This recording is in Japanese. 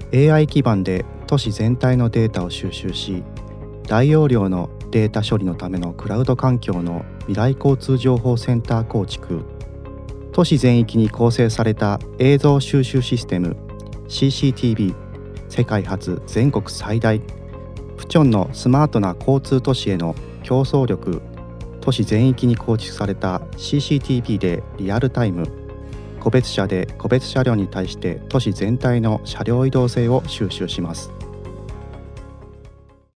AI 基盤で都市全体のデータを収集し、大容量のデータ処理のためのクラウド環境の未来交通情報センター構築、都市全域に構成された映像収集システム CCTV、 世界初全国最大プチョンのスマートな交通都市への競争力、都市全域に構築された CCTV でリアルタイム、個別車で個別車両に対して都市全体の車両移動性を収集します。